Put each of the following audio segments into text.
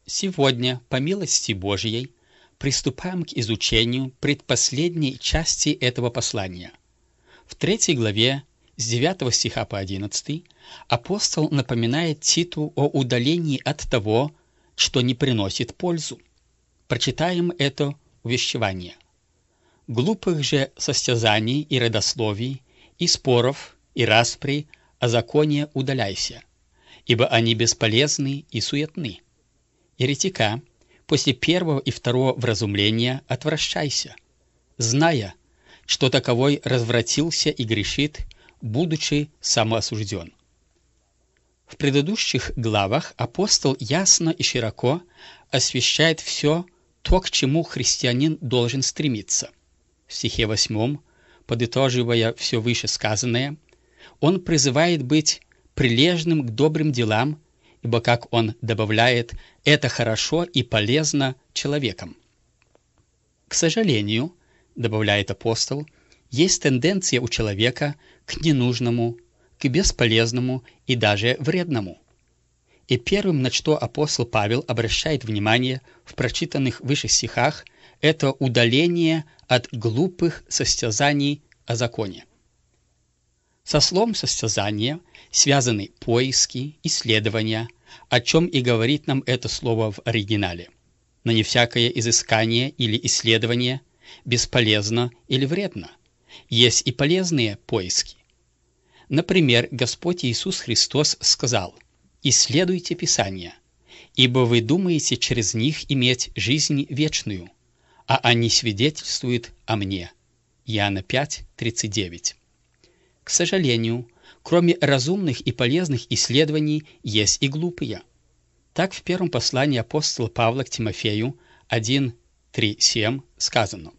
Сегодня, по милости Божьей, приступаем к изучению предпоследней части этого послания. В 3 главе, с 9 стиха по 11, апостол напоминает Титу о удалении от того, что не приносит пользу. Прочитаем это увещевание. «Глупых же состязаний и родословий, и споров, и распри о законе удаляйся, ибо они бесполезны и суетны. Еретика после первого и второго вразумления отвращайся, зная, что таковой развратился и грешит, будучи самоосужден». В предыдущих главах апостол ясно и широко освещает все то, к чему христианин должен стремиться. В стихе 8, подытоживая все вышесказанное, он призывает быть прилежным к добрым делам, ибо, как он добавляет, это хорошо и полезно человеком. К сожалению, добавляет апостол, есть тенденция у человека к ненужному, к бесполезному и даже вредному. И первым, на что апостол Павел обращает внимание в прочитанных выше стихах, это удаление от глупых состязаний о законе. Со словом «состязание» связаны поиски, исследования, о чем и говорит нам это слово в оригинале. Но не всякое изыскание или исследование бесполезно или вредно. Есть и полезные поиски. Например, Господь Иисус Христос сказал: «Исследуйте Писания, ибо вы думаете через них иметь жизнь вечную, а они свидетельствуют о мне». Иоанна 5:39. К сожалению, кроме разумных и полезных исследований, есть и глупые. Так в первом послании апостола Павла к Тимофею 1:3-7 сказано: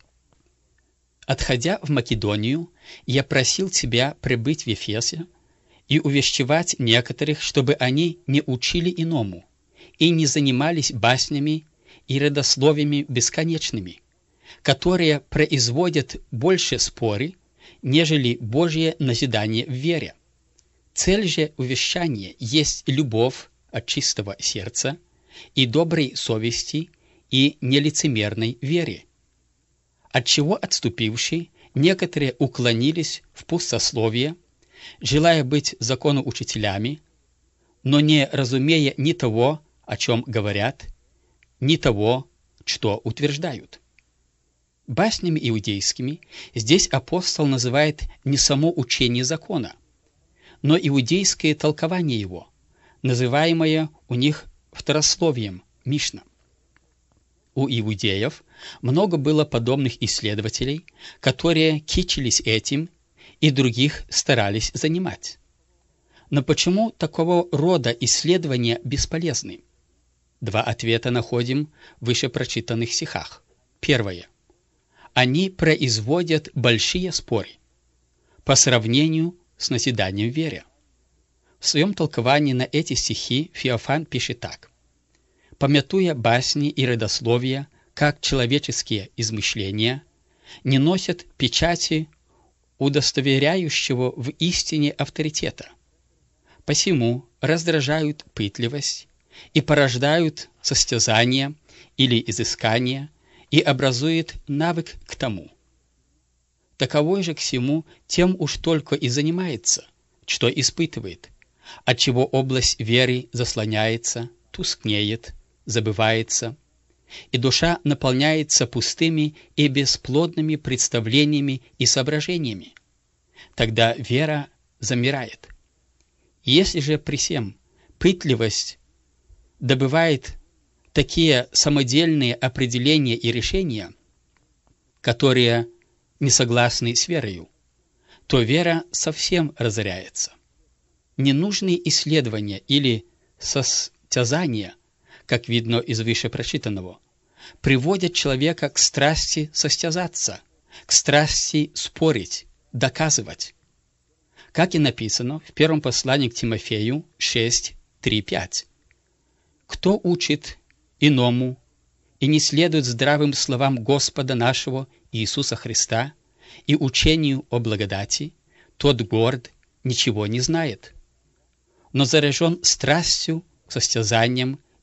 «Отходя в Македонию, я просил тебя пребыть в Ефесе и увещевать некоторых, чтобы они не учили иному и не занимались баснями и родословиями бесконечными, которые производят больше споры, нежели Божье назидание в вере. Цель же увещания есть любовь от чистого сердца и доброй совести и нелицемерной вере, отчего отступившие некоторые уклонились в пустословие, желая быть законоучителями, но не разумея ни того, о чем говорят, ни того, что утверждают». Баснями иудейскими здесь апостол называет не само учение закона, но иудейское толкование его, называемое у них вторословием Мишна. У иудеев много было подобных исследователей, которые кичились этим и других старались занимать. Но почему такого рода исследования бесполезны? Два ответа находим в вышепрочитанных стихах. Первое. Они производят большие споры по сравнению с назиданием в вере. В своем толковании на эти стихи Феофан пишет так: «Помятуя басни и родословия, как человеческие измышления, не носят печати удостоверяющего в истине авторитета, посему раздражают пытливость и порождают состязание или изыскание и образует навык к тому. Таковой же к всему тем уж только и занимается, что испытывает, отчего область веры заслоняется, тускнеет, забывается, и душа наполняется пустыми и бесплодными представлениями и соображениями. Тогда вера замирает. Если же при сем пытливость добывает такие самодельные определения и решения, которые не согласны с верою, то вера совсем разоряется. Ненужные исследования или состязания, как видно из вышепрочитанного, приводят человека к страсти состязаться, к страсти спорить, доказывать. Как и написано в первом послании к Тимофею 6:3-5. «Кто учит иному и не следует здравым словам Господа нашего Иисуса Христа и учению о благодати, тот горд, ничего не знает, но заражен страстью, состязанием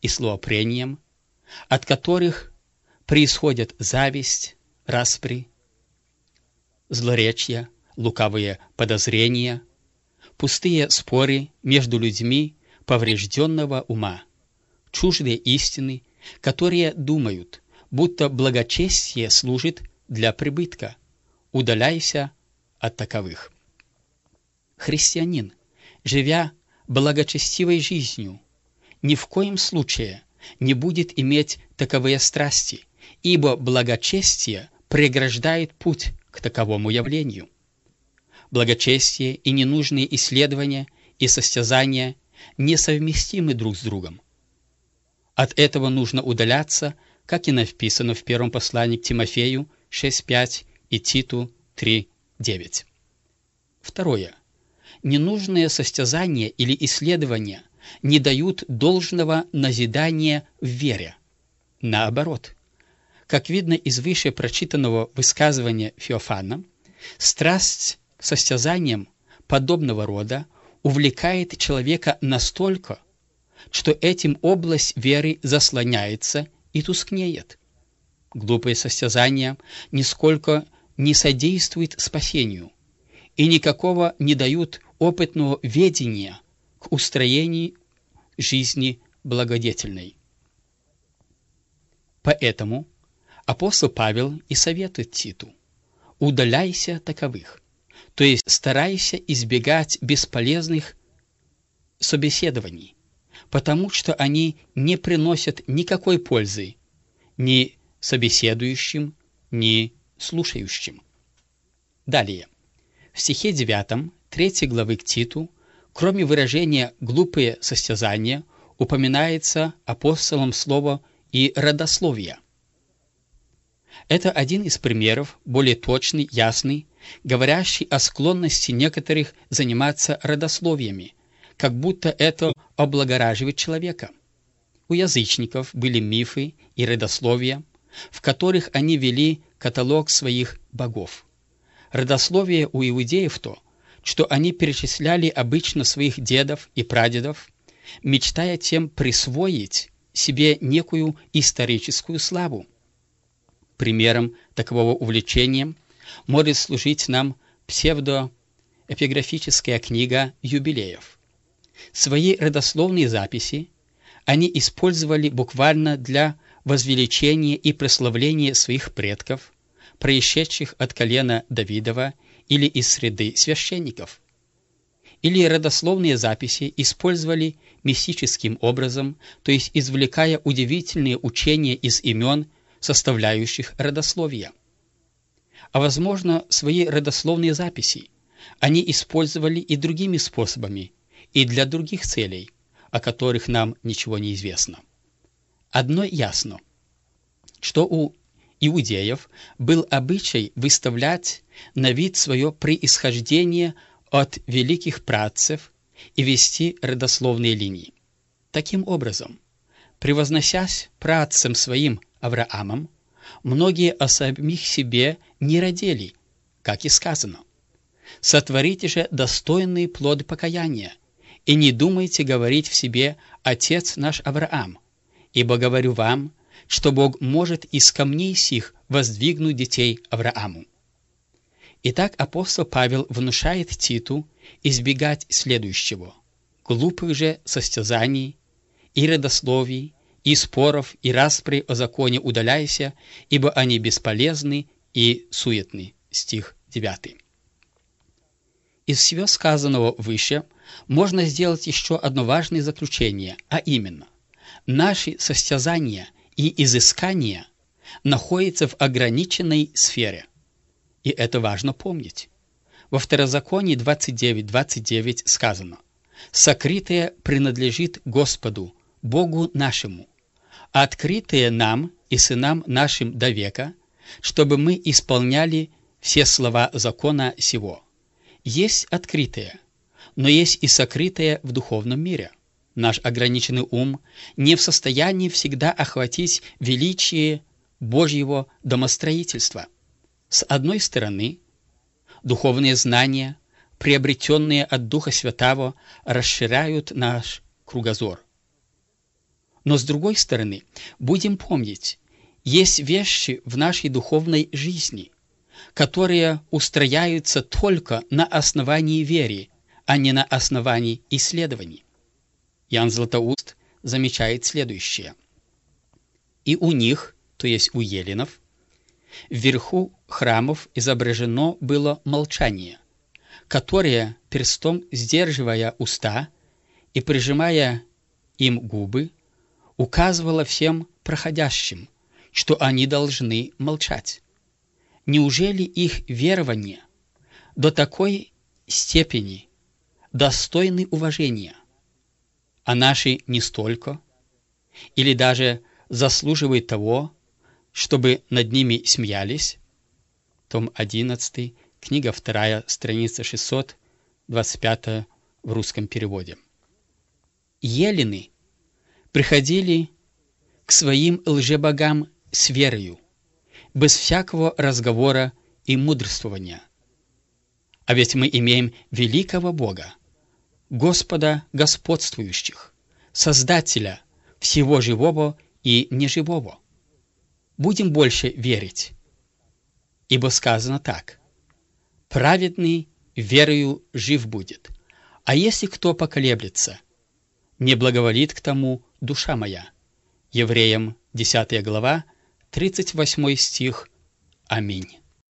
и словопрением, от которых происходят зависть, распри, злоречия, лукавые подозрения, пустые споры между людьми поврежденного ума, чуждые истины, которые думают, будто благочестие служит для прибытка. Удаляйся от таковых. Христианин, живя благочестивой жизнью, ни в коем случае не будет иметь таковые страсти, ибо благочестие преграждает путь к таковому явлению. Благочестие и ненужные исследования и состязания несовместимы друг с другом. От этого нужно удаляться, как и написано в первом послании к Тимофею 6:5 и Титу 3:9. Второе. Ненужные состязания или исследования не дают должного назидания в вере. Наоборот, как видно из выше прочитанного высказывания Феофана, страсть к состязаниям подобного рода увлекает человека настолько, что этим область веры заслоняется и тускнеет. Глупые состязания нисколько не содействуют спасению и никакого не дают опытного ведения к устроению жизни благодетельной. Поэтому апостол Павел и советует Титу: удаляйся от таковых, то есть старайся избегать бесполезных собеседований, потому что они не приносят никакой пользы ни собеседующим, ни слушающим. Далее, в стихе 9, 3 главы к Титу, кроме выражения «глупые состязания», упоминается апостолом слово и родословие. Это один из примеров, более точный, ясный, говорящий о склонности некоторых заниматься родословиями, как будто это облагораживает человека. У язычников были мифы и родословия, в которых они вели каталог своих богов. Родословие у иудеев то, что они перечисляли обычно своих дедов и прадедов, мечтая тем присвоить себе некую историческую славу. Примером такового увлечения может служить нам псевдоэпиграфическая книга юбилеев. Свои родословные записи они использовали буквально для возвеличения и прославления своих предков, происшедших от колена Давидова или из среды священников. Или родословные записи использовали мистическим образом, то есть извлекая удивительные учения из имен, составляющих родословия. А возможно, свои родословные записи они использовали и другими способами, и для других целей, о которых нам ничего не известно. Одно ясно, что у иудеев был обычай выставлять на вид свое происхождение от великих праотцев и вести родословные линии. Таким образом, превозносясь праотцем своим Авраамом, многие о самих себе не родили, как и сказано: «Сотворите же достойный плод покаяния, и не думайте говорить в себе: Отец наш Авраам, ибо говорю вам, что Бог может из камней сих воздвигнуть детей Аврааму». Итак, апостол Павел внушает Титу избегать следующего: глупых же состязаний и родословий, и споров, и распри о законе удаляйся, ибо они бесполезны и суетны. Стих 9. Из всего сказанного выше можно сделать еще одно важное заключение, а именно: наши состязания и изыскания находятся в ограниченной сфере. И это важно помнить. Во Второзаконии 29:29 сказано: «Сокрытое принадлежит Господу, Богу нашему, а открытое нам и сынам нашим до века, чтобы мы исполняли все слова закона сего». Есть открытое, но есть и сокрытое в духовном мире. Наш ограниченный ум не в состоянии всегда охватить величие Божьего домостроительства. С одной стороны, духовные знания, приобретенные от Духа Святаго, расширяют наш кругозор. Но с другой стороны, будем помнить, есть вещи в нашей духовной жизни, которые устрояются только на основании веры, а не на основании исследований. Иоанн Златоуст замечает следующее. «И у них, то есть у эллинов, вверху храмов изображено было молчание, которое, перстом сдерживая уста и прижимая им губы, указывало всем проходящим, что они должны молчать. Неужели их верование до такой степени достойны уважения, а наши не столько, или даже заслуживают того, чтобы над ними смеялись?» Том 11, книга 2, страница 625 в русском переводе. Эллины приходили к своим лжебогам с верою, без всякого разговора и мудрствования. А ведь мы имеем великого Бога, Господа господствующих, Создателя всего живого и неживого. Будем больше верить, ибо сказано так: «Праведный верою жив будет, а если кто поколеблется, не благоволит к тому душа моя». Евреям 10 глава, 38 стих. Аминь.